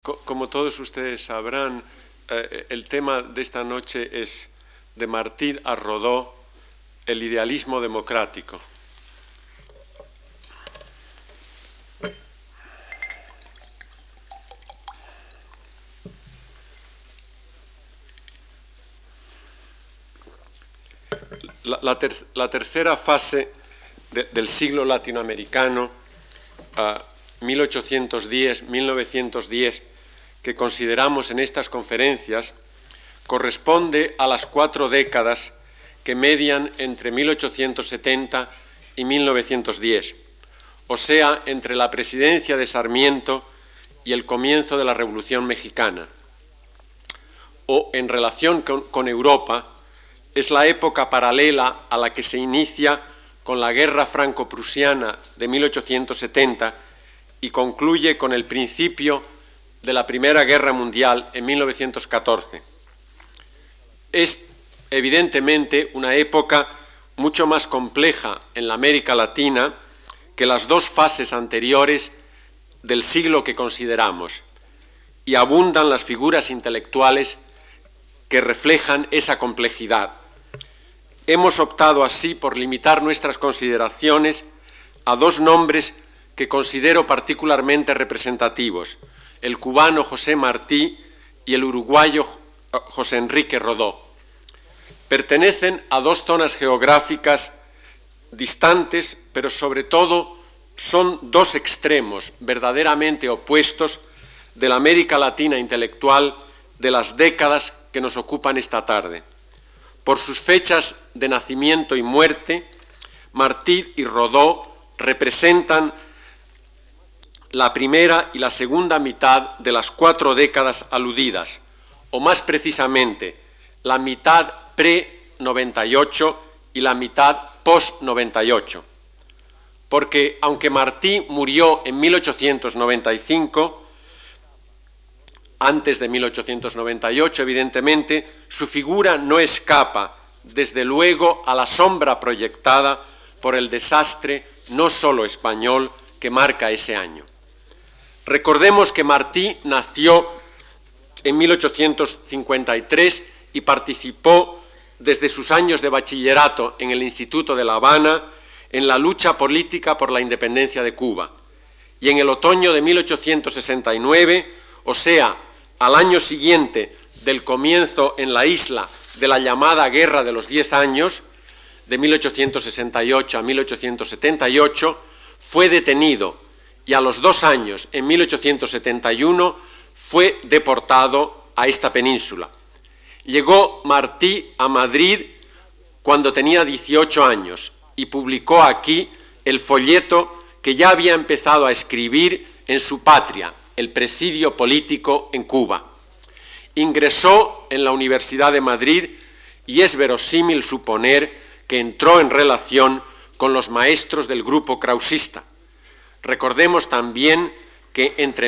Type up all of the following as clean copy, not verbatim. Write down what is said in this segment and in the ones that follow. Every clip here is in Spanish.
Como todos ustedes sabrán, el tema de esta noche es de Martí a Rodó, el idealismo democrático. La tercera fase del siglo latinoamericano, 1810-1910, que consideramos en estas conferencias, corresponde a las 4 décadas que median entre 1870 y 1910, o sea, entre la presidencia de Sarmiento y el comienzo de la Revolución Mexicana. O, en relación con Europa, es la época paralela a la que se inicia con la Guerra Franco-Prusiana de 1870 y concluye con el principio de la Primera Guerra Mundial en 1914. Es evidentemente una época mucho más compleja en la América Latina que las 2 fases anteriores del siglo que consideramos, y abundan las figuras intelectuales que reflejan esa complejidad. Hemos optado así por limitar nuestras consideraciones a 2 nombres que considero particularmente representativos: el cubano José Martí y el uruguayo José Enrique Rodó. Pertenecen a 2 zonas geográficas distantes, pero sobre todo son 2 extremos verdaderamente opuestos de la América Latina intelectual de las décadas que nos ocupan esta tarde. Por sus fechas de nacimiento y muerte, Martí y Rodó representan la primera y la segunda mitad de las 4 décadas aludidas, o más precisamente, la mitad pre-98 y la mitad post-98. Porque, aunque Martí murió en 1895, antes de 1898, evidentemente, su figura no escapa, desde luego, a la sombra proyectada por el desastre no solo español que marca ese año. Recordemos que Martí nació en 1853 y participó desde sus años de bachillerato en el Instituto de La Habana en la lucha política por la independencia de Cuba. Y en el otoño de 1869, o sea, al año siguiente del comienzo en la isla de la llamada Guerra de los 10 años, de 1868 a 1878, fue detenido y a los 2 años, en 1871, fue deportado a esta península. Llegó Martí a Madrid cuando tenía 18 años y publicó aquí el folleto que ya había empezado a escribir en su patria, el presidio político en Cuba. Ingresó en la Universidad de Madrid y es verosímil suponer que entró en relación con los maestros del grupo krausista. Recordemos también que entre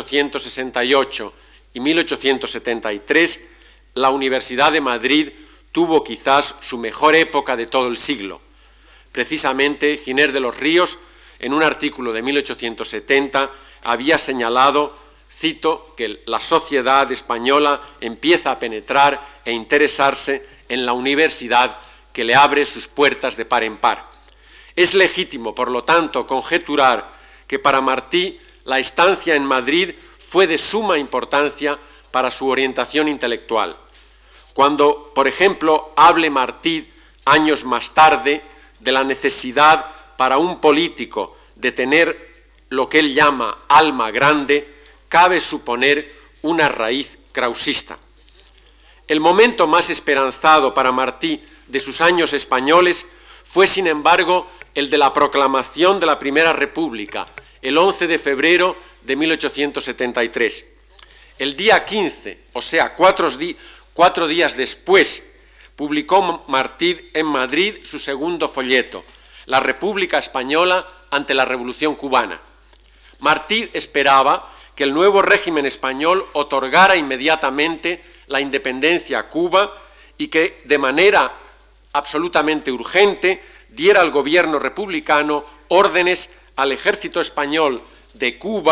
1868 y 1873 la Universidad de Madrid tuvo quizás su mejor época de todo el siglo. Precisamente Giner de los Ríos, en un artículo de 1870, había señalado, cito, que la sociedad española empieza a penetrar e interesarse en la universidad que le abre sus puertas de par en par. Es legítimo, por lo tanto, conjeturar que para Martí la estancia en Madrid fue de suma importancia para su orientación intelectual. Cuando, por ejemplo, hable Martí años más tarde de la necesidad para un político de tener lo que él llama alma grande, cabe suponer una raíz krausista. El momento más esperanzado para Martí de sus años españoles fue, sin embargo, el de la proclamación de la Primera República, el 11 de febrero de 1873. El día 15, o sea, 4 días después, publicó Martí en Madrid su segundo folleto, La República Española ante la Revolución Cubana. Martí esperaba que el nuevo régimen español otorgara inmediatamente la independencia a Cuba y que, de manera absolutamente urgente, diera al gobierno republicano órdenes al ejército español de Cuba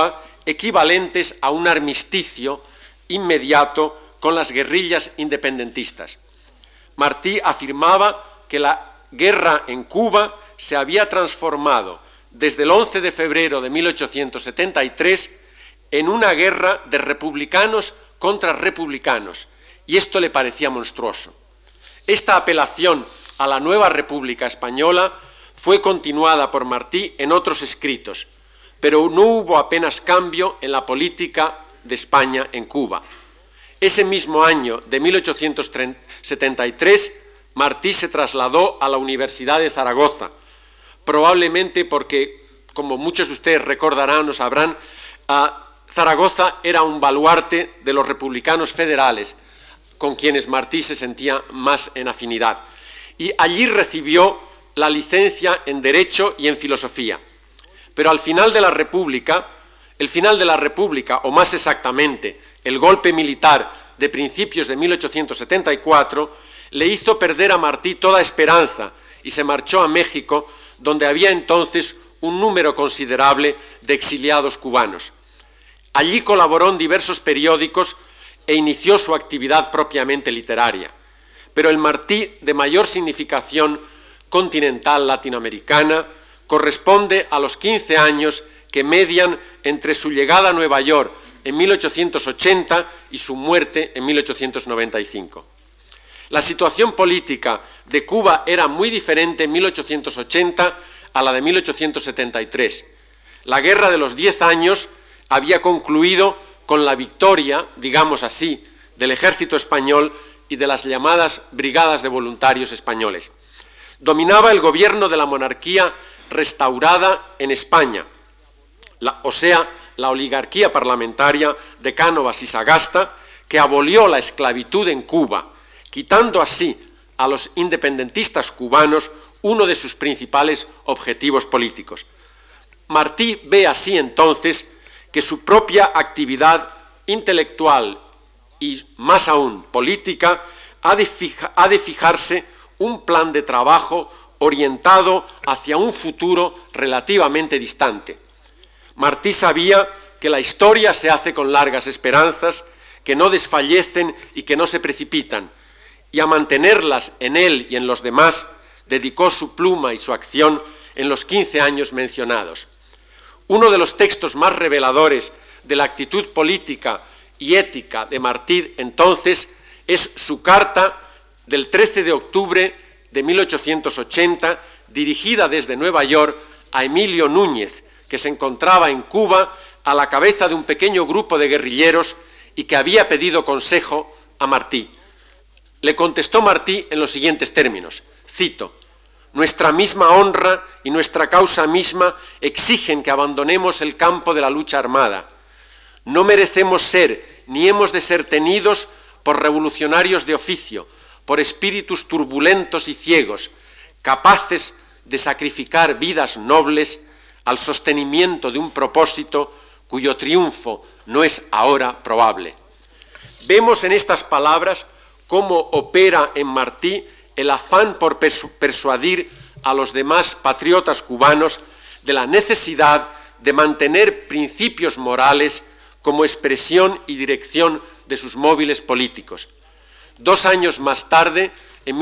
equivalentes a un armisticio inmediato con las guerrillas independentistas. Martí afirmaba que la guerra en Cuba se había transformado desde el 11 de febrero de 1873 en una guerra de republicanos contra republicanos, y esto le parecía monstruoso. Esta apelación a la nueva República Española fue continuada por Martí en otros escritos, pero no hubo apenas cambio en la política de España en Cuba. Ese mismo año de 1873, Martí se trasladó a la Universidad de Zaragoza, probablemente porque, como muchos de ustedes recordarán o sabrán, Zaragoza era un baluarte de los republicanos federales, con quienes Martí se sentía más en afinidad. Y allí recibió la licencia en Derecho y en Filosofía. Pero al final de la República, o más exactamente, el golpe militar de principios de 1874, le hizo perder a Martí toda esperanza y se marchó a México, donde había entonces un número considerable de exiliados cubanos. Allí colaboró en diversos periódicos e inició su actividad propiamente literaria. Pero el Martí de mayor significación continental latinoamericana corresponde a los 15 años que median entre su llegada a Nueva York en 1880 y su muerte en 1895. La situación política de Cuba era muy diferente en 1880 a la de 1873. La Guerra de los 10 años había concluido con la victoria, digamos así, del ejército español y de las llamadas brigadas de voluntarios españoles. Dominaba el gobierno de la monarquía restaurada en España, la oligarquía parlamentaria de Cánovas y Sagasta, que abolió la esclavitud en Cuba, quitando así a los independentistas cubanos uno de sus principales objetivos políticos. Martí ve así entonces que su propia actividad intelectual y más aún política ha de fijarse un plan de trabajo orientado hacia un futuro relativamente distante. Martí sabía que la historia se hace con largas esperanzas, que no desfallecen y que no se precipitan, y a mantenerlas en él y en los demás dedicó su pluma y su acción en los 15 años mencionados. Uno de los textos más reveladores de la actitud política y ética de Martí entonces es su carta del 13 de octubre de 1880, dirigida desde Nueva York a Emilio Núñez, que se encontraba en Cuba a la cabeza de un pequeño grupo de guerrilleros y que había pedido consejo a Martí. Le contestó Martí en los siguientes términos, cito: «Nuestra misma honra y nuestra causa misma exigen que abandonemos el campo de la lucha armada. No merecemos ser, ni hemos de ser tenidos por revolucionarios de oficio, por espíritus turbulentos y ciegos, capaces de sacrificar vidas nobles al sostenimiento de un propósito cuyo triunfo no es ahora probable». Vemos en estas palabras cómo opera en Martí el afán por persuadir a los demás patriotas cubanos de la necesidad de mantener principios morales como expresión y dirección de sus móviles políticos. 2 años más tarde, en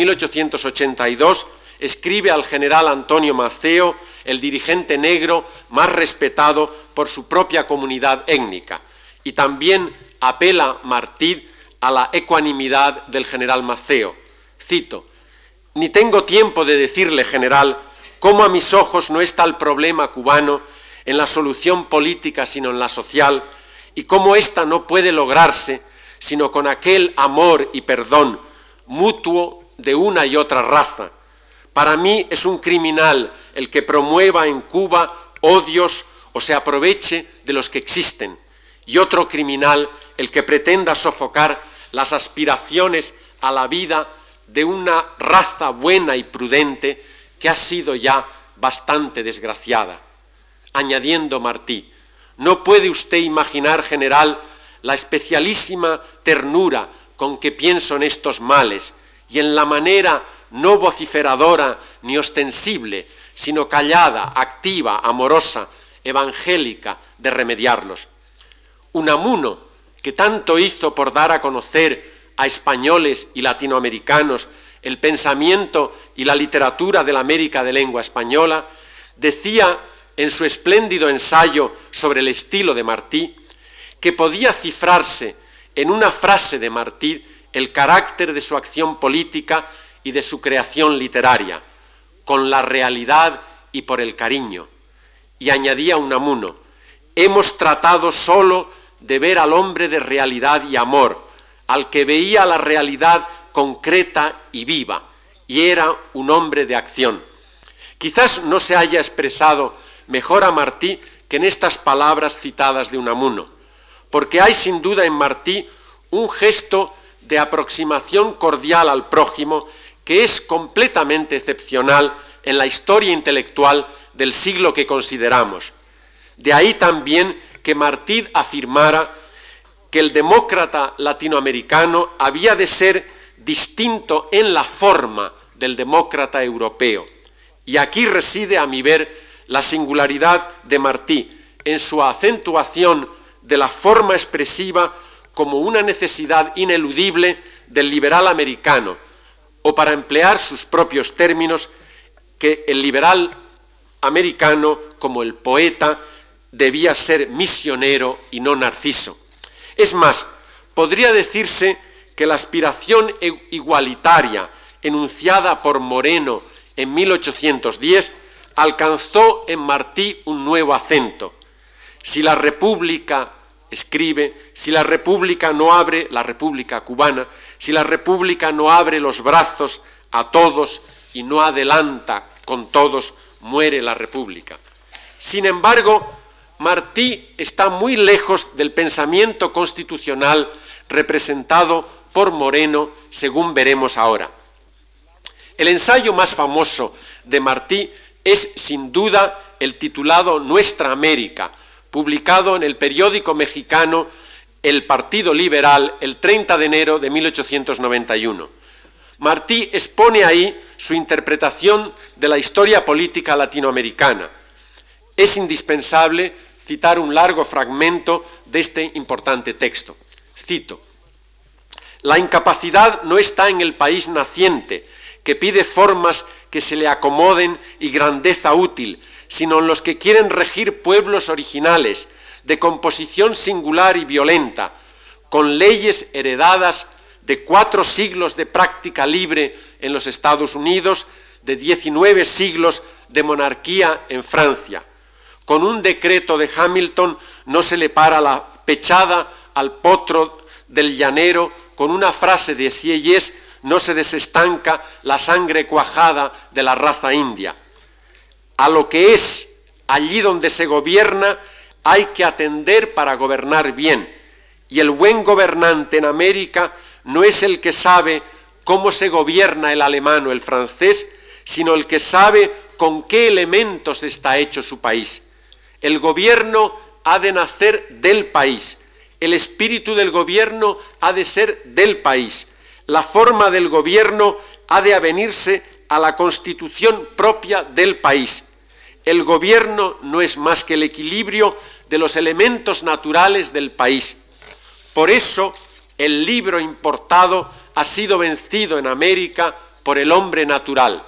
1882, escribe al general Antonio Maceo, el dirigente negro más respetado por su propia comunidad étnica, y también apela Martí a la ecuanimidad del general Maceo. Cito: «Ni tengo tiempo de decirle, general, cómo a mis ojos no está el problema cubano en la solución política sino en la social, y cómo ésta no puede lograrse sino con aquel amor y perdón mutuo de una y otra raza. Para mí es un criminal el que promueva en Cuba odios o se aproveche de los que existen, y otro criminal el que pretenda sofocar las aspiraciones a la vida de una raza buena y prudente que ha sido ya bastante desgraciada». Añadiendo Martí: «No puede usted imaginar, general, la especialísima ternura con que pienso en estos males y en la manera no vociferadora ni ostensible, sino callada, activa, amorosa, evangélica de remediarlos. Unamuno, que tanto hizo por dar a conocer a españoles y latinoamericanos el pensamiento y la literatura de la América de lengua española, decía en su espléndido ensayo sobre el estilo de Martí que podía cifrarse en una frase de Martí el carácter de su acción política y de su creación literaria, con la realidad y por el cariño. Y añadía Unamuno: hemos tratado solo de ver al hombre de realidad y amor, al que veía la realidad concreta y viva, y era un hombre de acción. Quizás no se haya expresado mejor a Martí que en estas palabras citadas de Unamuno, porque hay sin duda en Martí un gesto de aproximación cordial al prójimo que es completamente excepcional en la historia intelectual del siglo que consideramos. De ahí también que Martí afirmara que el demócrata latinoamericano había de ser distinto en la forma del demócrata europeo. Y aquí reside, a mi ver, la singularidad de Martí, en su acentuación de la forma expresiva como una necesidad ineludible del liberal americano, o para emplear sus propios términos, que el liberal americano, como el poeta, debía ser misionero y no narciso. Es más, podría decirse que la aspiración igualitaria enunciada por Moreno en 1810 alcanzó en Martí un nuevo acento. Si la República, escribe, si la República no abre, la República cubana, si la República no abre los brazos a todos y no adelanta con todos, muere la República. Sin embargo, Martí está muy lejos del pensamiento constitucional representado por Moreno, según veremos ahora. El ensayo más famoso de Martí es, sin duda, el titulado Nuestra América, publicado en el periódico mexicano El Partido Liberal el 30 de enero de 1891. Martí expone ahí su interpretación de la historia política latinoamericana. Es indispensable citar un largo fragmento de este importante texto. Cito: la incapacidad no está en el país naciente, que pide formas que se le acomoden y grandeza útil, sino en los que quieren regir pueblos originales, de composición singular y violenta, con leyes heredadas de 4 siglos de práctica libre en los Estados Unidos, de 19 siglos de monarquía en Francia. Con un decreto de Hamilton no se le para la pechada al potro del llanero, con una frase de Sieyès no se desestanca la sangre cuajada de la raza india. A lo que es, allí donde se gobierna, hay que atender para gobernar bien, y el buen gobernante en América no es el que sabe cómo se gobierna el alemán o el francés, sino el que sabe con qué elementos está hecho su país. El gobierno ha de nacer del país, el espíritu del gobierno ha de ser del país, la forma del gobierno ha de avenirse a la constitución propia del país. El gobierno no es más que el equilibrio de los elementos naturales del país. Por eso, el libro importado ha sido vencido en América por el hombre natural.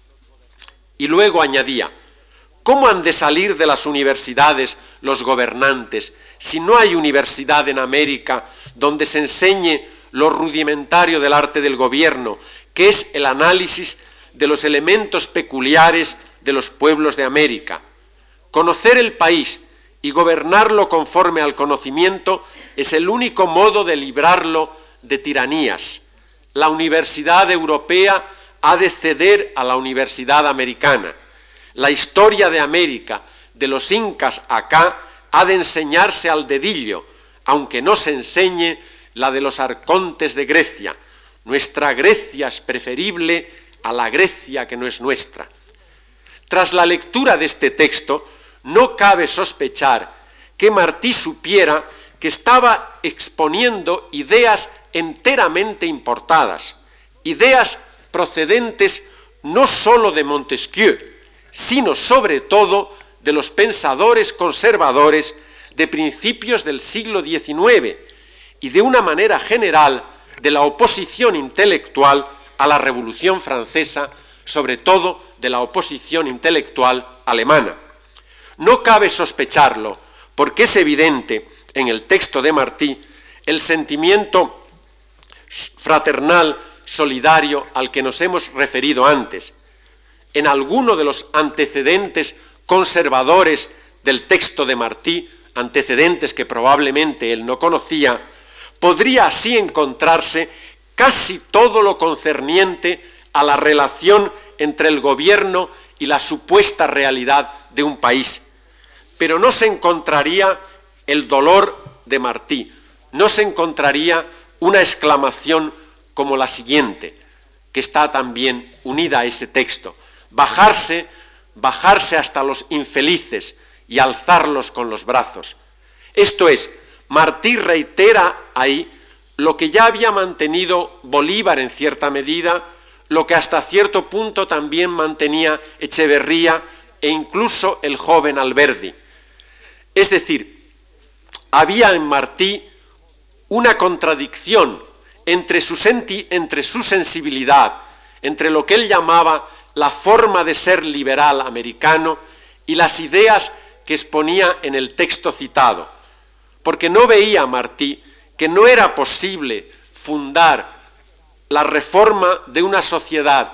Y luego añadía: ¿cómo han de salir de las universidades los gobernantes si no hay universidad en América donde se enseñe lo rudimentario del arte del gobierno, que es el análisis de los elementos peculiares de los pueblos de América? Conocer el país y gobernarlo conforme al conocimiento es el único modo de librarlo de tiranías. La universidad europea ha de ceder a la universidad americana. La historia de América, de los incas acá, ha de enseñarse al dedillo, aunque no se enseñe la de los arcontes de Grecia. Nuestra Grecia es preferible a la Grecia que no es nuestra. Tras la lectura de este texto, no cabe sospechar que Martí supiera que estaba exponiendo ideas enteramente importadas, ideas procedentes no sólo de Montesquieu, sino sobre todo de los pensadores conservadores de principios del siglo XIX y de una manera general de la oposición intelectual a la Revolución Francesa, sobre todo de la oposición intelectual alemana. No cabe sospecharlo, porque es evidente en el texto de Martí el sentimiento fraternal, solidario al que nos hemos referido antes. En alguno de los antecedentes conservadores del texto de Martí, antecedentes que probablemente él no conocía, podría así encontrarse casi todo lo concerniente a la relación entre el gobierno y la supuesta realidad de un país. Pero no se encontraría el dolor de Martí, no se encontraría una exclamación como la siguiente, que está también unida a ese texto: bajarse hasta los infelices y alzarlos con los brazos. Esto es, Martí reitera ahí lo que ya había mantenido Bolívar en cierta medida, lo que hasta cierto punto también mantenía Echeverría e incluso el joven Alberdi. Es decir, había en Martí una contradicción entre su sensibilidad, entre lo que él llamaba la forma de ser liberal americano y las ideas que exponía en el texto citado, porque no veía Martí que no era posible fundar la reforma de una sociedad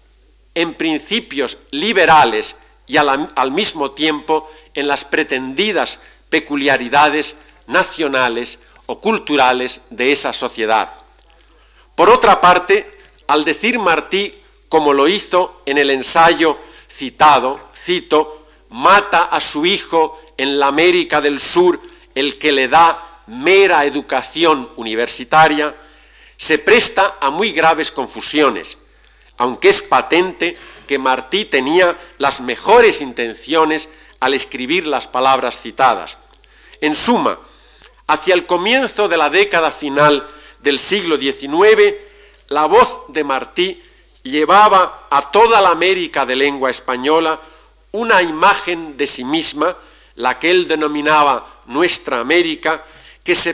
en principios liberales y al mismo tiempo en las pretendidas peculiaridades nacionales o culturales de esa sociedad. Por otra parte, al decir Martí, como lo hizo en el ensayo citado, cito, mata a su hijo en la América del Sur el que le da mera educación universitaria, se presta a muy graves confusiones, aunque es patente que Martí tenía las mejores intenciones al escribir las palabras citadas. En suma, hacia el comienzo de la década final del siglo XIX, la voz de Martí llevaba a toda la América de lengua española una imagen de sí misma, la que él denominaba Nuestra América, que se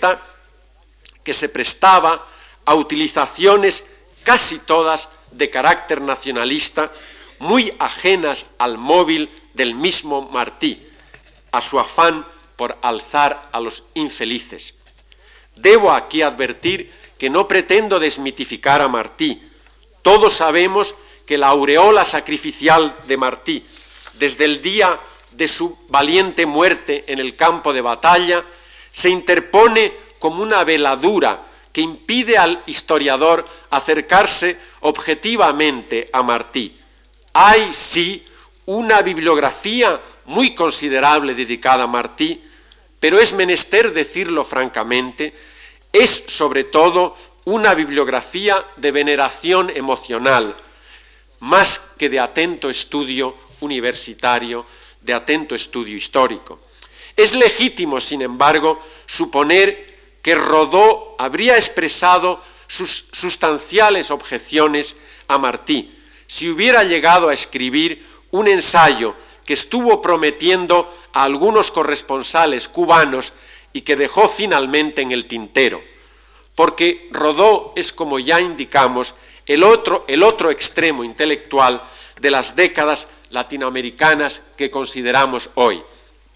prestaba a utilizaciones casi todas de carácter nacionalista, muy ajenas al móvil del mismo Martí, a su afán por alzar a los infelices. Debo aquí advertir que no pretendo desmitificar a Martí. Todos sabemos que la aureola sacrificial de Martí, desde el día de su valiente muerte en el campo de batalla, se interpone como una veladura que impide al historiador acercarse objetivamente a Martí. Hay, sí, una bibliografía muy considerable dedicada a Martí, pero es menester decirlo francamente, es sobre todo una bibliografía de veneración emocional, más que de atento estudio universitario, de atento estudio histórico. Es legítimo, sin embargo, suponer que Rodó habría expresado sus sustanciales objeciones a Martí si hubiera llegado a escribir un ensayo que estuvo prometiendo a algunos corresponsales cubanos y que dejó finalmente en el tintero, porque Rodó es, como ya indicamos, el otro extremo intelectual de las décadas latinoamericanas que consideramos hoy.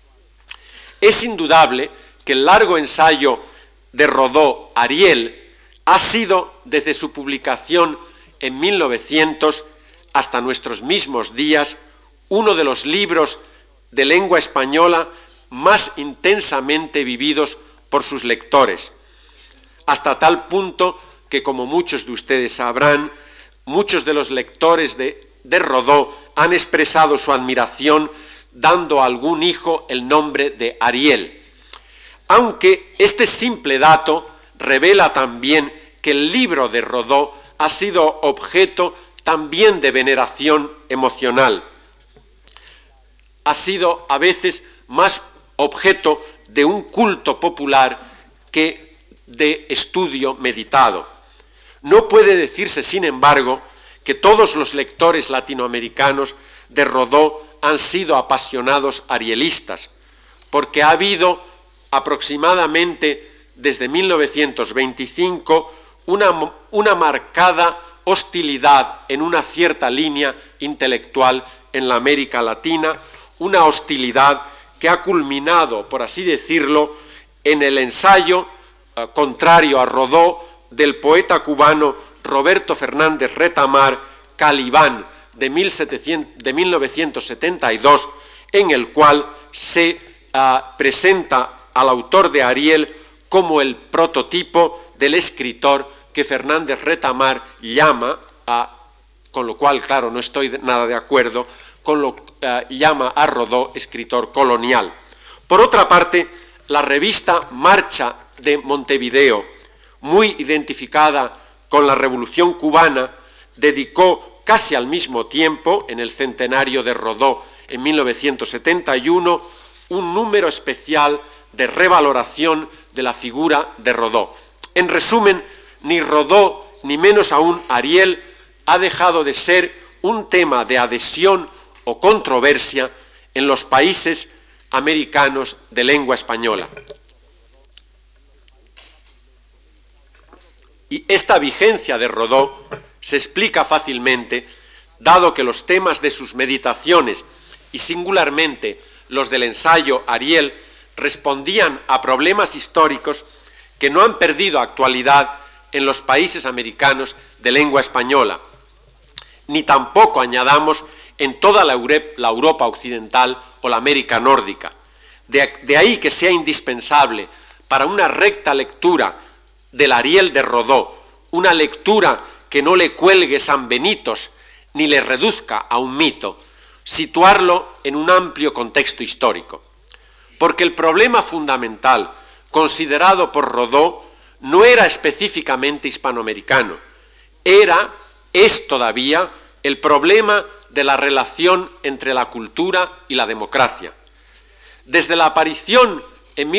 Es indudable que el largo ensayo de Rodó, Ariel, ha sido, desde su publicación en 1900 hasta nuestros mismos días, uno de los libros de lengua española más intensamente vividos por sus lectores, hasta tal punto que, como muchos de ustedes sabrán, muchos de los lectores de Rodó han expresado su admiración dando a algún hijo el nombre de Ariel. Aunque este simple dato revela también que el libro de Rodó ha sido objeto también de veneración emocional. Ha sido a veces más objeto de un culto popular que de estudio meditado. No puede decirse, sin embargo, que todos los lectores latinoamericanos de Rodó han sido apasionados arielistas. porque ha habido aproximadamente desde 1925 una marcada hostilidad en una cierta línea intelectual en la América Latina, una hostilidad que ha culminado, por así decirlo, en el ensayo contrario a Rodó del poeta cubano Roberto Fernández Retamar, Calibán, de 1972, en el cual se presenta al autor de Ariel como el prototipo del escritor que Fernández Retamar llama, con lo cual, claro, no estoy nada de acuerdo, llama a Rodó escritor colonial. Por otra parte, la revista Marcha de Montevideo, muy identificada con la Revolución Cubana, dedicó casi al mismo tiempo, en el centenario de Rodó, en 1971, un número especial de revaloración de la figura de Rodó. En resumen, ni Rodó, ni menos aún Ariel, ha dejado de ser un tema de adhesión o controversia en los países americanos de lengua española. Y esta vigencia de Rodó se explica fácilmente, dado que los temas de sus meditaciones, y singularmente los del ensayo Ariel, respondían a problemas históricos que no han perdido actualidad en los países americanos de lengua española, ni tampoco, añadamos, en toda la Europa occidental o la América nórdica. De ahí que sea indispensable para una recta lectura del Ariel de Rodó, una lectura que no le cuelgue sanbenitos ni le reduzca a un mito, situarlo en un amplio contexto histórico. Porque el problema fundamental considerado por Rodó no era específicamente hispanoamericano, es todavía el problema de la relación entre la cultura y la democracia. Desde la aparición en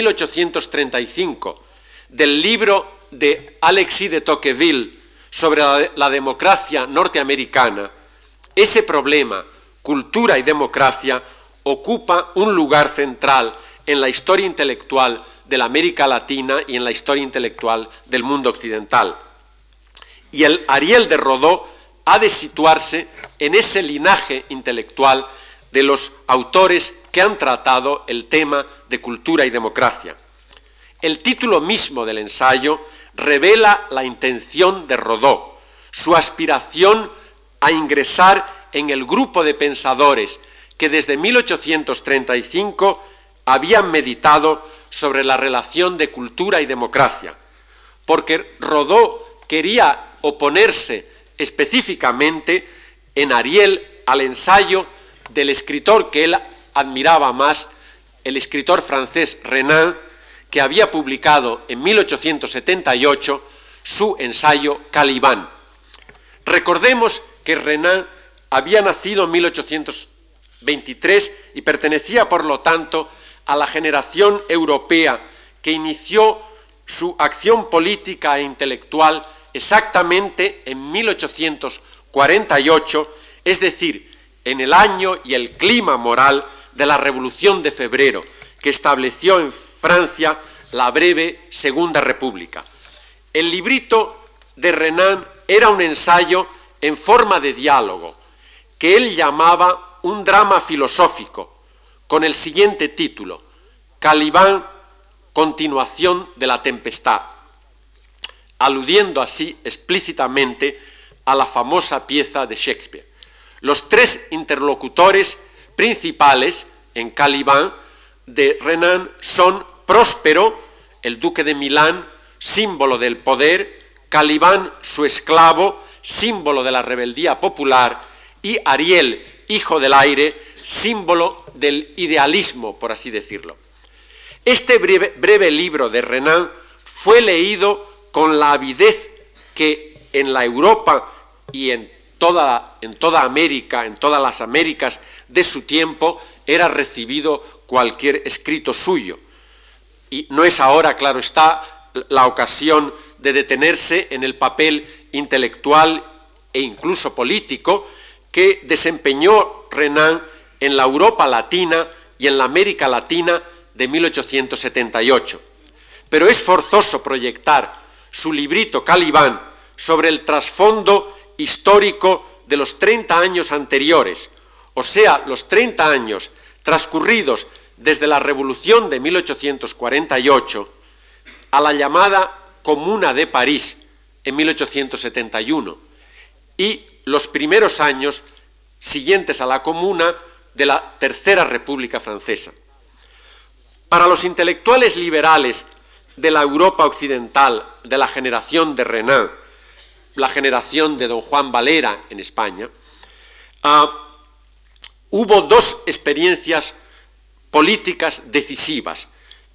1835 del libro de Alexis de Tocqueville sobre la democracia norteamericana, ese problema, cultura y democracia, ocupa un lugar central en la historia intelectual de la América Latina y en la historia intelectual del mundo occidental. Y el Ariel de Rodó ha de situarse en ese linaje intelectual de los autores que han tratado el tema de cultura y democracia. El título mismo del ensayo revela la intención de Rodó, su aspiración a ingresar en el grupo de pensadores que desde 1835 habían meditado sobre la relación de cultura y democracia, porque Rodó quería oponerse específicamente en Ariel al ensayo del escritor que él admiraba más, el escritor francés Renan, que había publicado en 1878 su ensayo Calibán. Recordemos que Renan había nacido en 1823 y pertenecía, por lo tanto, a la generación europea que inició su acción política e intelectual exactamente en 1848, es decir, en el año y el clima moral de la Revolución de Febrero, que estableció en Francia la breve Segunda República. El librito de Renan era un ensayo en forma de diálogo, que él llamaba un drama filosófico, con el siguiente título: Calibán, continuación de la tempestad, aludiendo así explícitamente a la famosa pieza de Shakespeare. Los tres interlocutores principales en Calibán de Renan son Próspero, el duque de Milán, símbolo del poder, Calibán, su esclavo, símbolo de la rebeldía popular, y Ariel, hijo del aire, símbolo del idealismo, por así decirlo. Este breve libro de Renan fue leído con la avidez que en la Europa y en toda América, en todas las Américas de su tiempo, era recibido cualquier escrito suyo. Y no es ahora, claro está, la ocasión de detenerse en el papel intelectual e incluso político que desempeñó Renan en la Europa latina y en la América Latina de 1878. Pero es forzoso proyectar su librito Caliban sobre el trasfondo histórico de los 30 años anteriores, o sea, los 30 años transcurridos desde la Revolución de 1848 a la llamada Comuna de París en 1871 y los primeros años siguientes a la Comuna de la Tercera República Francesa. Para los intelectuales liberales de la Europa occidental, de la generación de Renan, la generación de don Juan Valera en España, hubo dos experiencias políticas decisivas,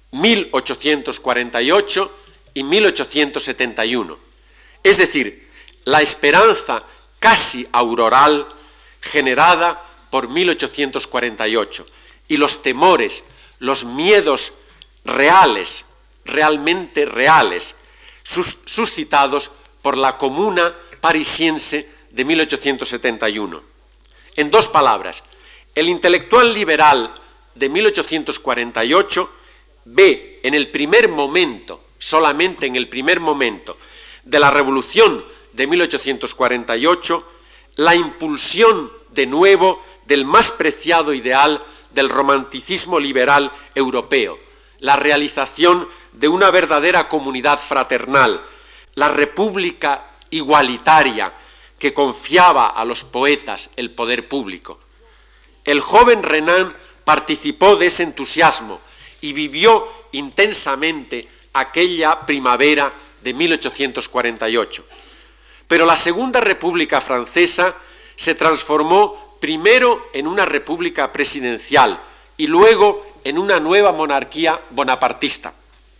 1848 y 1871. Es decir, la esperanza casi auroral generada por 1848 y los temores, los miedos reales, realmente reales, suscitados por la Comuna parisiense de 1871. En dos palabras, el intelectual liberal de 1848 ve en el primer momento, solamente en el primer momento de la Revolución de 1848, la impulsión de nuevo del más preciado ideal del romanticismo liberal europeo, la realización de una verdadera comunidad fraternal, la república igualitaria que confiaba a los poetas el poder público. El joven Renan participó de ese entusiasmo y vivió intensamente aquella primavera de 1848. Pero la Segunda República Francesa se transformó primero en una república presidencial y luego en una nueva monarquía bonapartista.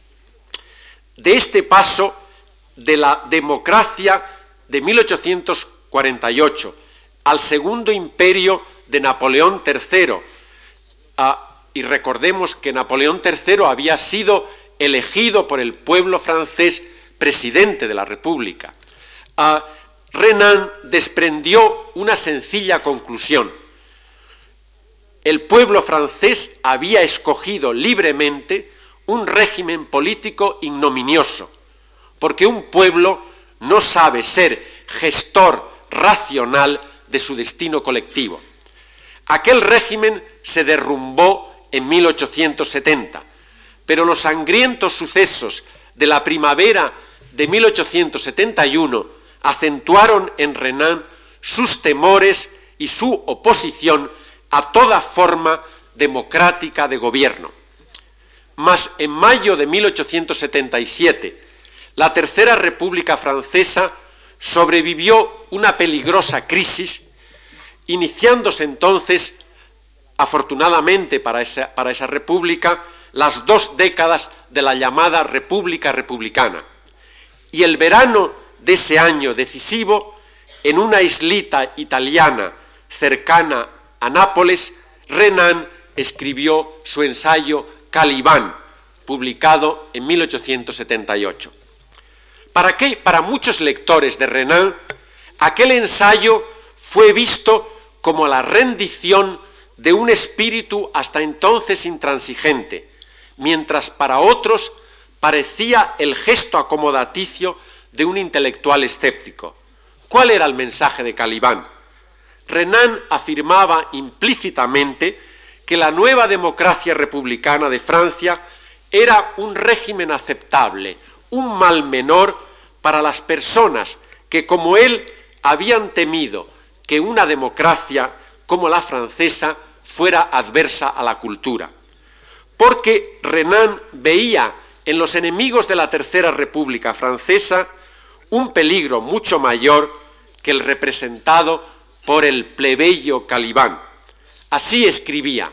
De este paso de la democracia de 1848 al Segundo Imperio de Napoleón III, y recordemos que Napoleón III había sido elegido por el pueblo francés presidente de la República, Renan desprendió una sencilla conclusión. El pueblo francés había escogido libremente un régimen político ignominioso, porque un pueblo no sabe ser gestor racional de su destino colectivo. Aquel régimen se derrumbó en 1870, pero los sangrientos sucesos de la primavera de 1871 acentuaron en Renan sus temores y su oposición a toda forma democrática de gobierno. Mas en mayo de 1877, la Tercera República Francesa sobrevivió una peligrosa crisis, iniciándose entonces, afortunadamente para esa república, las 2 décadas de la llamada República Republicana. Y el verano de ese año decisivo, en una islita italiana cercana a Nápoles, Renan escribió su ensayo Caliban, publicado en 1878. Para muchos lectores de Renan, aquel ensayo fue visto como la rendición de un espíritu hasta entonces intransigente, mientras para otros parecía el gesto acomodaticio de un intelectual escéptico. ¿Cuál era el mensaje de Caliban? Renan afirmaba implícitamente que la nueva democracia republicana de Francia era un régimen aceptable, un mal menor para las personas que, como él, habían temido que una democracia como la francesa fuera adversa a la cultura. Porque Renan veía en los enemigos de la Tercera República Francesa un peligro mucho mayor que el representado por el plebeyo Caliban. Así escribía,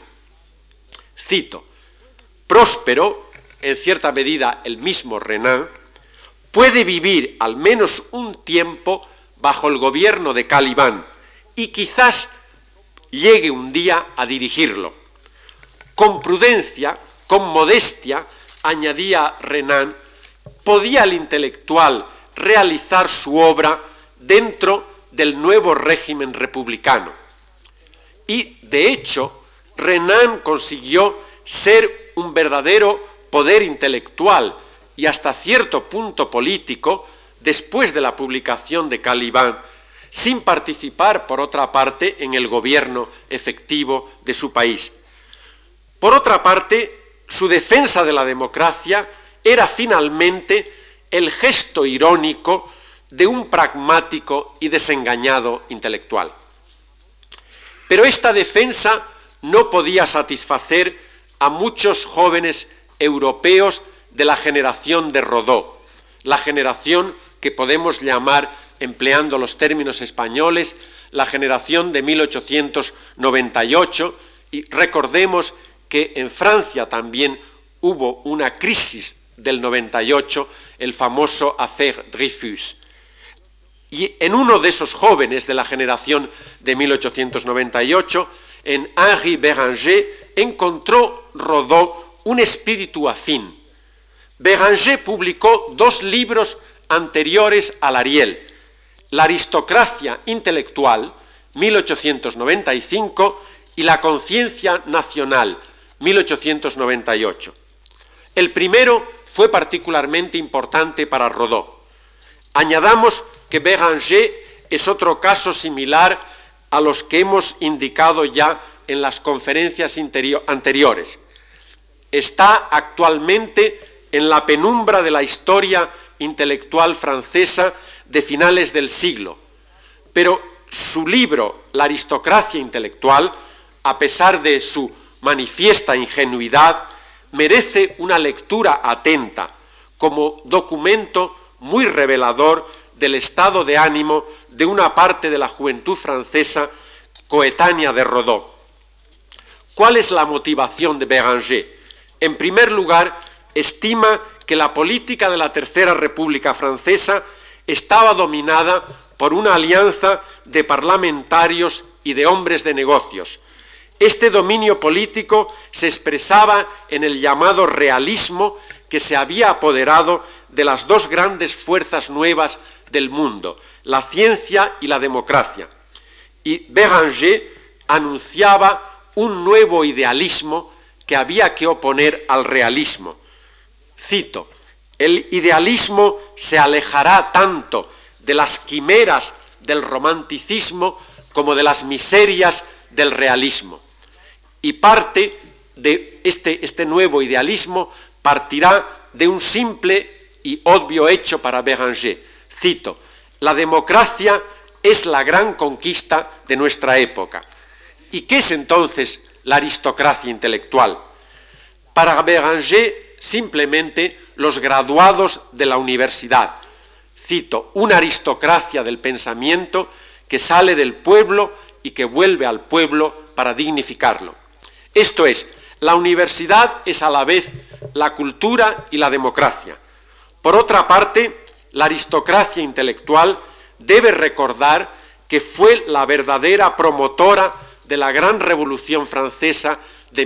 cito: próspero, en cierta medida el mismo Renan, puede vivir al menos un tiempo bajo el gobierno de Caliban y quizás llegue un día a dirigirlo. Con prudencia, con modestia, añadía Renan, podía el intelectual realizar su obra dentro del nuevo régimen republicano. Y, de hecho, Renan consiguió ser tener un verdadero poder intelectual y hasta cierto punto político después de la publicación de Caliban, sin participar, por otra parte, en el gobierno efectivo de su país. Por otra parte, su defensa de la democracia era finalmente el gesto irónico de un pragmático y desengañado intelectual. Pero esta defensa no podía satisfacer a muchos jóvenes europeos de la generación de Rodó, la generación que podemos llamar, empleando los términos españoles, la generación de 1898, y recordemos que en Francia también hubo una crisis del 98, el famoso Affaire Dreyfus. Y en uno de esos jóvenes de la generación de 1898, en Henri Béranger, encontró Rodó un espíritu afín. Béranger publicó 2 libros anteriores al Ariel, La aristocracia intelectual, 1895, y La conciencia nacional, 1898. El primero fue particularmente importante para Rodó. Añadamos que Béranger es otro caso similar a los que hemos indicado ya en las conferencias anteriores. Está actualmente en la penumbra de la historia intelectual francesa de finales del siglo, pero su libro, La aristocracia intelectual, a pesar de su manifiesta ingenuidad, merece una lectura atenta como documento muy revelador del estado de ánimo de una parte de la juventud francesa coetánea de Rodó. ¿Cuál es la motivación de Béranger? En primer lugar, estima que la política de la Tercera República Francesa estaba dominada por una alianza de parlamentarios y de hombres de negocios. Este dominio político se expresaba en el llamado realismo que se había apoderado de las 2 grandes fuerzas nuevas del mundo, la ciencia y la democracia. Y Béranger anunciaba un nuevo idealismo que había que oponer al realismo. Cito: el idealismo se alejará tanto de las quimeras del romanticismo como de las miserias del realismo. Y parte de este nuevo idealismo partirá de un simple y obvio hecho para Béranger. Cito: la democracia es la gran conquista de nuestra época. ¿Y qué es entonces la aristocracia intelectual? Para Béranger, simplemente los graduados de la universidad. Cito: una aristocracia del pensamiento que sale del pueblo y que vuelve al pueblo para dignificarlo. Esto es, la universidad es a la vez la cultura y la democracia. Por otra parte, la aristocracia intelectual debe recordar que fue la verdadera promotora de la gran Revolución Francesa de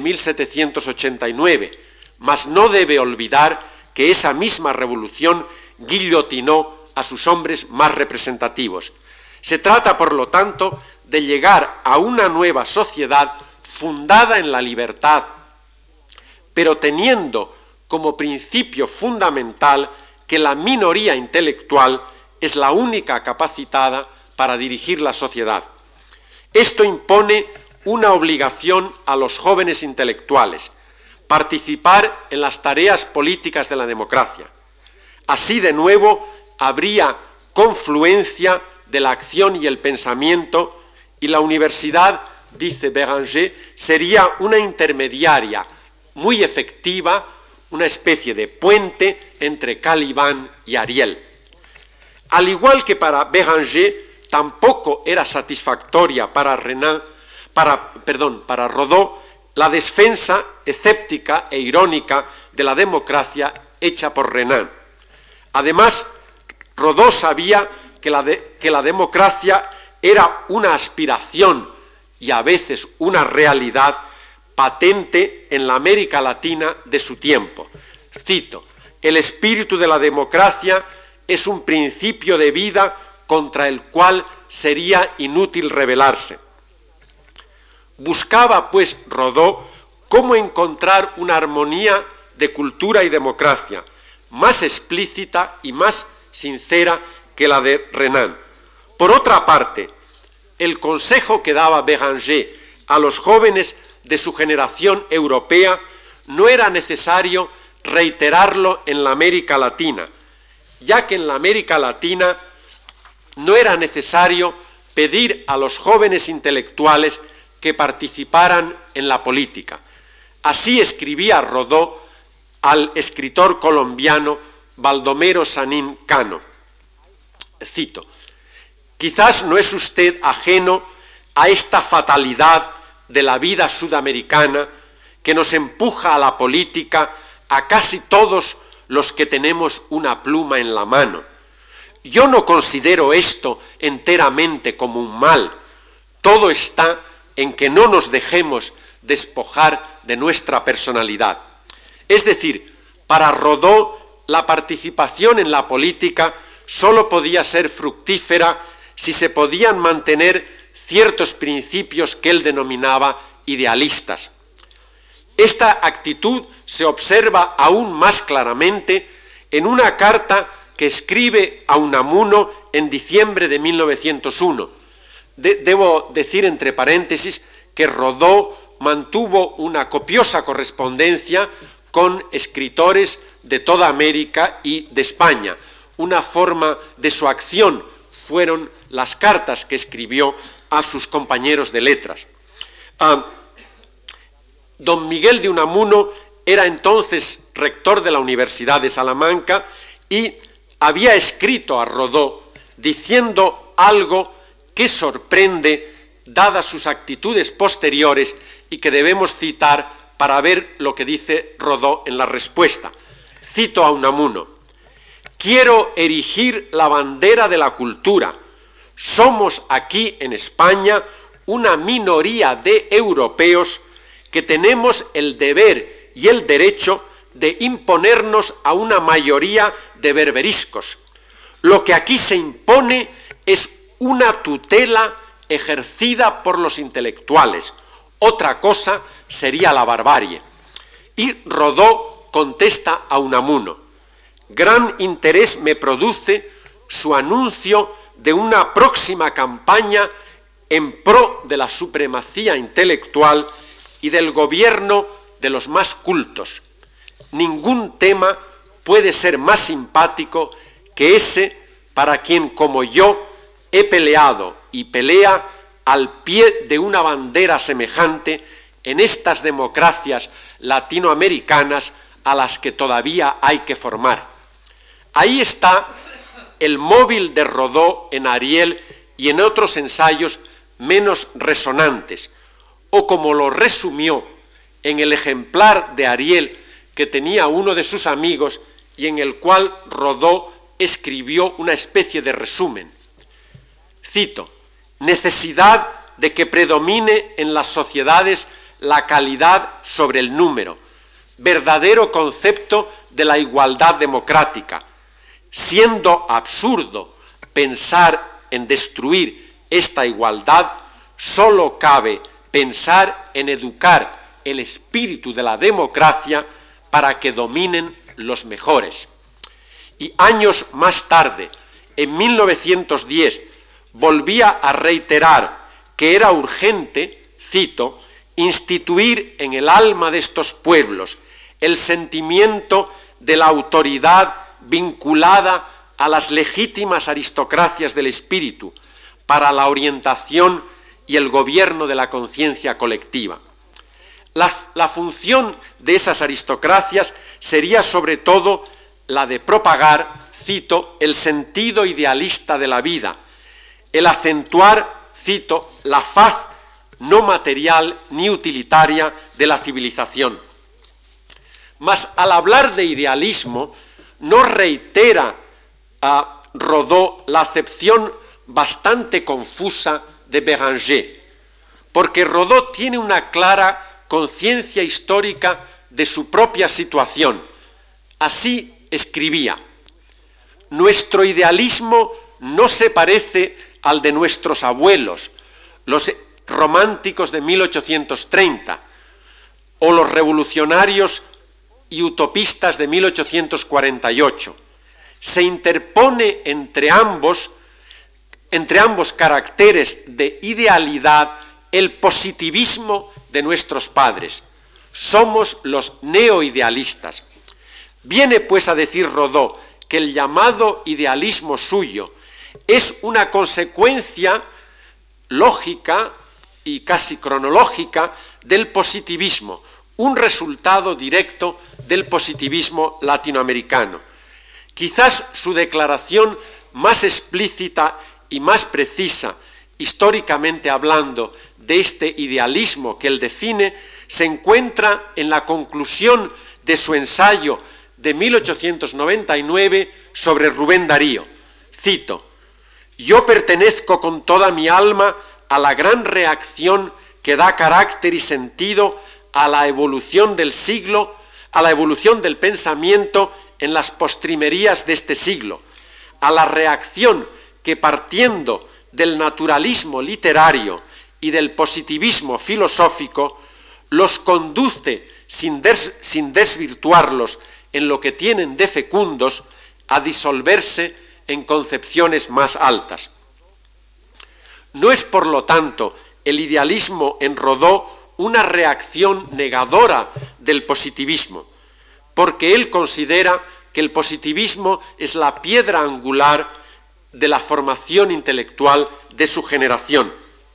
1789, mas no debe olvidar que esa misma revolución guillotinó a sus hombres más representativos. Se trata, por lo tanto, de llegar a una nueva sociedad fundada en la libertad, pero teniendo como principio fundamental que la minoría intelectual es la única capacitada para dirigir la sociedad. Esto impone una obligación a los jóvenes intelectuales: participar en las tareas políticas de la democracia. Así, de nuevo, habría confluencia de la acción y el pensamiento, y la universidad, dice Béranger, sería una intermediaria muy efectiva, una especie de puente entre Caliban y Ariel. Al igual que para Béranger, tampoco era satisfactoria para Rodó la defensa escéptica e irónica de la democracia hecha por Renan. Además, Rodó sabía que la democracia era una aspiración y a veces una realidad patente en la América Latina de su tiempo. Cito: el espíritu de la democracia es un principio de vida contra el cual sería inútil rebelarse. Buscaba, pues, Rodó cómo encontrar una armonía de cultura y democracia más explícita y más sincera que la de Renan. Por otra parte, el consejo que daba Béranger a los jóvenes de su generación europea no era necesario reiterarlo en la América Latina, ya que en la América Latina no era necesario pedir a los jóvenes intelectuales que participaran en la política. Así escribía Rodó al escritor colombiano Baldomero Sanín Cano. Cito: quizás no es usted ajeno a esta fatalidad de la vida sudamericana que nos empuja a la política a casi todos los que tenemos una pluma en la mano. Yo no considero esto enteramente como un mal. Todo está en que no nos dejemos despojar de nuestra personalidad. Es decir, para Rodó, la participación en la política solo podía ser fructífera si se podían mantener ciertos principios que él denominaba idealistas. Esta actitud se observa aún más claramente en una carta que escribe a Unamuno en diciembre de 1901. Debo decir entre paréntesis que Rodó mantuvo una copiosa correspondencia con escritores de toda América y de España. Una forma de su acción fueron las cartas que escribió a sus compañeros de letras. Don Miguel de Unamuno era entonces rector de la Universidad de Salamanca y había escrito a Rodó diciendo algo que sorprende dadas sus actitudes posteriores y que debemos citar para ver lo que dice Rodó en la respuesta. Cito a Unamuno: quiero erigir la bandera de la cultura. Somos aquí en España una minoría de europeos que tenemos el deber y el derecho de imponernos a una mayoría de berberiscos. Lo que aquí se impone es una tutela ejercida por los intelectuales. Otra cosa sería la barbarie. Y Rodó contesta a Unamuno: gran interés me produce su anuncio de una próxima campaña en pro de la supremacía intelectual y del gobierno de los más cultos. Ningún tema puede ser más simpático que ese para quien, como yo, he peleado y pelea al pie de una bandera semejante en estas democracias latinoamericanas a las que todavía hay que formar. Ahí está el móvil de Rodó en Ariel y en otros ensayos menos resonantes, o como lo resumió en el ejemplar de Ariel que tenía uno de sus amigos y en el cual Rodó escribió una especie de resumen. Cito: necesidad de que predomine en las sociedades la calidad sobre el número, verdadero concepto de la igualdad democrática, siendo absurdo pensar en destruir esta igualdad, solo cabe pensar en educar el espíritu de la democracia para que dominen los mejores. Y años más tarde, en 1910, volvía a reiterar que era urgente, cito, instituir en el alma de estos pueblos el sentimiento de la autoridad vinculada a las legítimas aristocracias del espíritu para la orientación y el gobierno de la conciencia colectiva. La función de esas aristocracias sería sobre todo la de propagar, cito, el sentido idealista de la vida, el acentuar, cito, la faz no material ni utilitaria de la civilización. Mas al hablar de idealismo, no reitera a Rodó la acepción bastante confusa de Béranger, porque Rodó tiene una clara conciencia histórica de su propia situación. Así escribía: nuestro idealismo no se parece al de nuestros abuelos, los románticos de 1830, o los revolucionarios y utopistas de 1848. Se interpone entre ambos caracteres de idealidad el positivismo de nuestros padres. Somos los neoidealistas. Viene pues a decir Rodó que el llamado idealismo suyo es una consecuencia lógica y casi cronológica del positivismo, un resultado directo del positivismo latinoamericano. Quizás su declaración más explícita y más precisa, históricamente hablando, de este idealismo que él define, se encuentra en la conclusión de su ensayo de 1899 sobre Rubén Darío. Cito: «Yo pertenezco con toda mi alma a la gran reacción que da carácter y sentido a la evolución del siglo, a la evolución del pensamiento en las postrimerías de este siglo, a la reacción que, partiendo del naturalismo literario y del positivismo filosófico, los conduce sin desvirtuarlos en lo que tienen de fecundos a disolverse en concepciones más altas». No es, por lo tanto, el idealismo en Rodó una reacción negadora del positivismo, porque él considera que el positivismo es la piedra angular de la formación intelectual de su generación.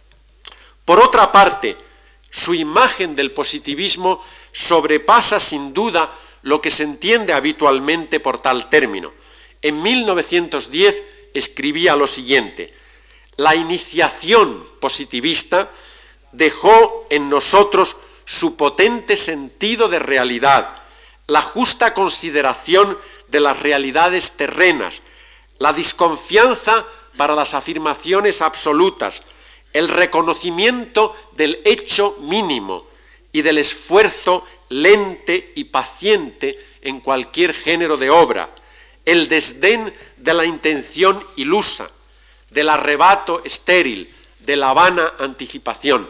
Por otra parte, su imagen del positivismo sobrepasa sin duda lo que se entiende habitualmente por tal término. En 1910 escribía lo siguiente: «La iniciación positivista dejó en nosotros su potente sentido de realidad, la justa consideración de las realidades terrenas, la desconfianza para las afirmaciones absolutas, el reconocimiento del hecho mínimo y del esfuerzo lente y paciente en cualquier género de obra, el desdén de la intención ilusa, del arrebato estéril, de la vana anticipación».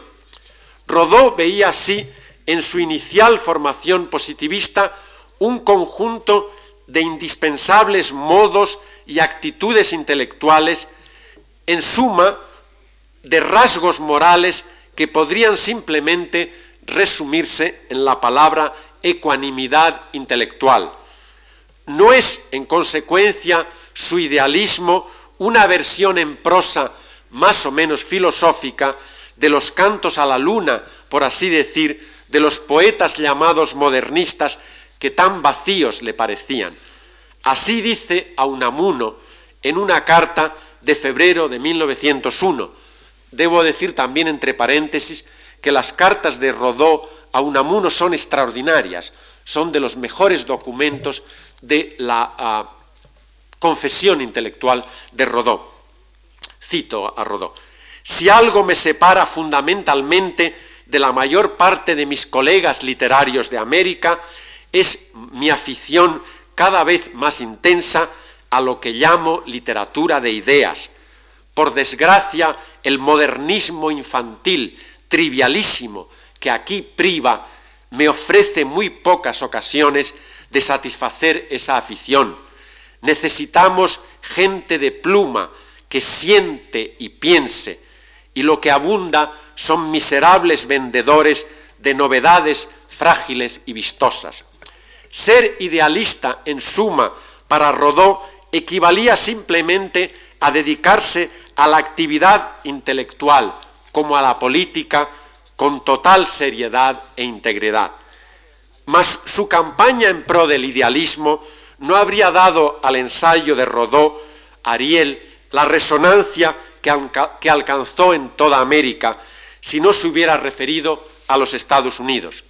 Rodó veía así en su inicial formación positivista un conjunto de indispensables modos y actitudes intelectuales, en suma, de rasgos morales que podrían simplemente resumirse en la palabra ecuanimidad intelectual. No es, en consecuencia, su idealismo una versión en prosa más o menos filosófica de los cantos a la luna, por así decir, de los poetas llamados modernistas que tan vacíos le parecían. Así dice a Unamuno en una carta de febrero de 1901. Debo decir también entre paréntesis que las cartas de Rodó a Unamuno son extraordinarias, son de los mejores documentos de la confesión intelectual de Rodó. Cito a Rodó: «Si algo me separa fundamentalmente de la mayor parte de mis colegas literarios de América, es mi afición cada vez más intensa a lo que llamo literatura de ideas. Por desgracia, el modernismo infantil, trivialísimo, que aquí priva, me ofrece muy pocas ocasiones de satisfacer esa afición. Necesitamos gente de pluma que siente y piense, y lo que abunda son miserables vendedores de novedades frágiles y vistosas». Ser idealista, en suma, para Rodó equivalía simplemente a dedicarse a la actividad intelectual, como a la política, con total seriedad e integridad. Mas su campaña en pro del idealismo no habría dado al ensayo de Rodó, Ariel, la resonancia que alcanzó en toda América si no se hubiera referido a los Estados Unidos.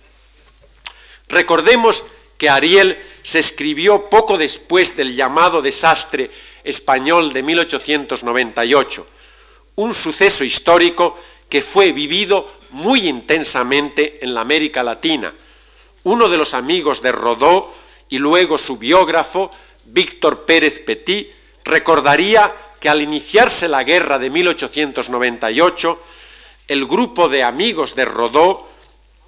Recordemos que Ariel se escribió poco después del llamado desastre español de 1898, un suceso histórico que fue vivido muy intensamente en la América Latina. Uno de los amigos de Rodó y luego su biógrafo, Víctor Pérez Petit, recordaría que al iniciarse la guerra de 1898, el grupo de amigos de Rodó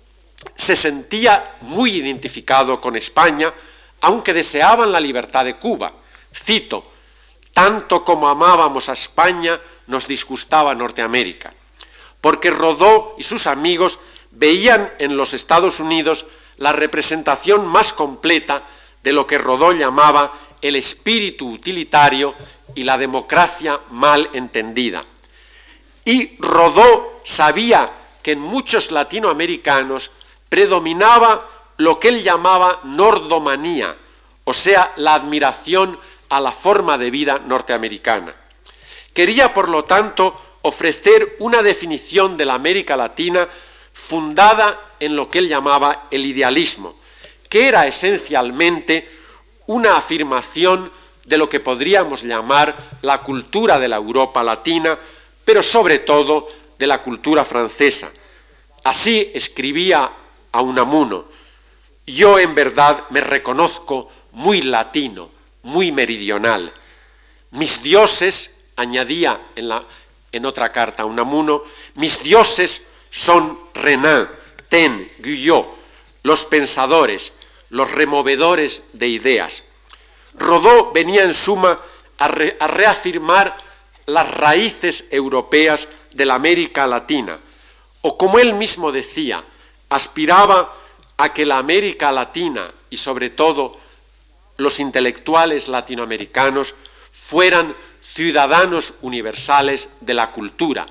se sentía muy identificado con España, aunque deseaban la libertad de Cuba. Cito: tanto como amábamos a España, nos disgustaba Norteamérica, porque Rodó y sus amigos veían en los Estados Unidos la representación más completa de lo que Rodó llamaba el espíritu utilitario y la democracia mal entendida. Y Rodó sabía que en muchos latinoamericanos predominaba lo que él llamaba nordomanía, o sea, la admiración a la forma de vida norteamericana. Quería, por lo tanto, ofrecer una definición de la América Latina fundada en lo que él llamaba el idealismo, que era esencialmente una afirmación de lo que podríamos llamar la cultura de la Europa latina, pero sobre todo de la cultura francesa. Así escribía a Unamuno: yo en verdad me reconozco muy latino, muy meridional. Mis dioses, añadía en otra carta a Unamuno, mis dioses son Renan, Taine, Guyot, los pensadores, los removedores de ideas. Rodó venía en suma a reafirmar las raíces europeas de la América Latina, o como él mismo decía, aspiraba a que la América Latina y sobre todo los intelectuales latinoamericanos fueran ciudadanos universales de la cultura.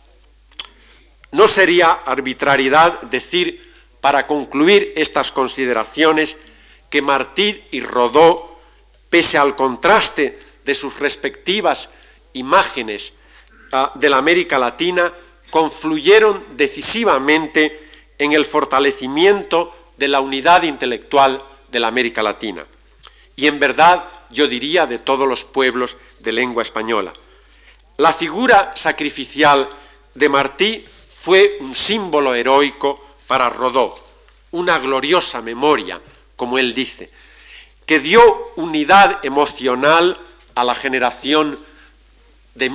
No sería arbitrariedad decir, para concluir estas consideraciones, que Martí y Rodó, pese al contraste de sus respectivas imágenes de la América Latina, confluyeron decisivamente en el fortalecimiento de la unidad intelectual de la América Latina. Y en verdad, yo diría, de todos los pueblos de lengua española. La figura sacrificial de Martí fue un símbolo heroico para Rodó, una gloriosa memoria, como él dice, que dio unidad emocional a la generación de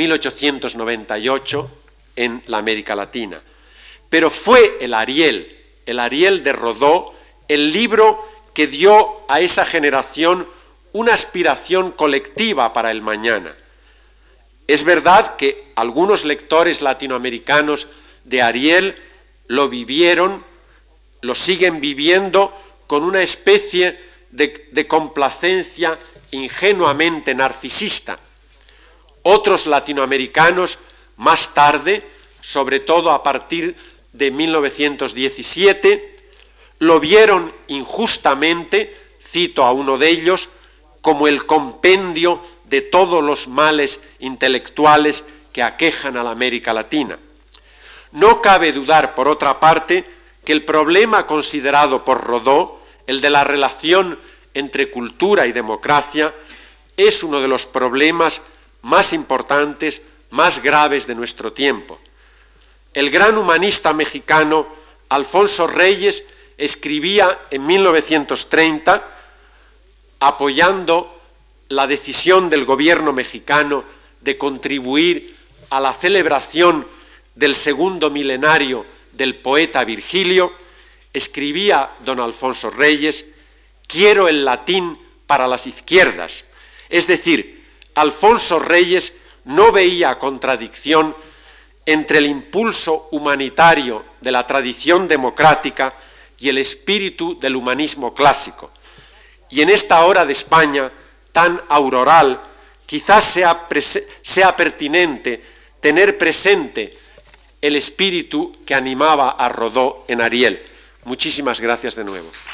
1898 en la América Latina. Pero fue el Ariel de Rodó, el libro que dio a esa generación una aspiración colectiva para el mañana. Es verdad que algunos lectores latinoamericanos de Ariel lo vivieron, lo siguen viviendo con una especie de complacencia ingenuamente narcisista. Otros latinoamericanos, más tarde, sobre todo a partir de 1917, lo vieron injustamente, cito a uno de ellos, como el compendio de todos los males intelectuales que aquejan a la América Latina. No cabe dudar, por otra parte, que el problema considerado por Rodó, el de la relación entre cultura y democracia, es uno de los problemas más importantes, más graves de nuestro tiempo. El gran humanista mexicano Alfonso Reyes escribía en 1930, apoyando la decisión del gobierno mexicano de contribuir a la celebración del segundo milenario del poeta Virgilio, escribía don Alfonso Reyes: quiero el latín para las izquierdas. Es decir, Alfonso Reyes no veía contradicción entre el impulso humanitario de la tradición democrática y el espíritu del humanismo clásico. Y en esta hora de España tan auroral, quizás sea pertinente tener presente el espíritu que animaba a Rodó en Ariel. Muchísimas gracias de nuevo.